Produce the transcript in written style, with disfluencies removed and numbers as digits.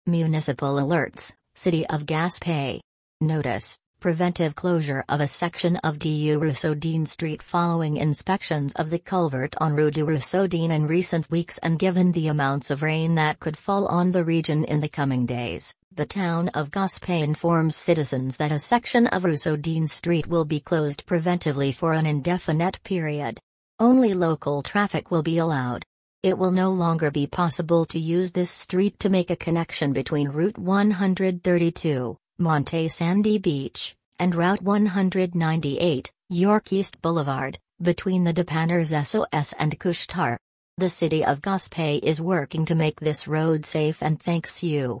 Municipal alerts, City of Gaspé. Notice, preventive closure of a section of du Rousseaudin Street following inspections of the culvert on Rue du Rousseaudin in recent weeks and given the amounts of rain that could fall on the region in the coming days. The town of Gaspé informs citizens that a section of Rousseaudin Street will be closed preventively for an indefinite period. Only local traffic will be allowed. It will no longer be possible to use this street to make a connection between Route 132, Monte Sandy Beach, and Route 198, York East Boulevard, between the Dépanneurs SOS and Couche-Tard. The city of Gaspé is working to make this road safe and thanks you.